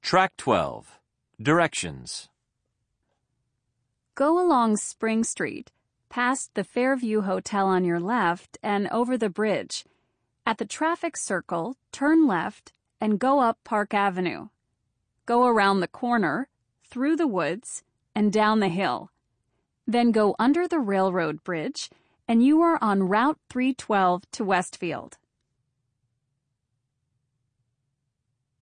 Track 12. Directions. Go along Spring Street, past the Fairview Hotel on your left and over the bridge. At the traffic circle, turn left and go up Park Avenue. Go around the corner, through the woods, and down the hill. Then go under the railroad bridge, and you are on Route 312 to Westfield.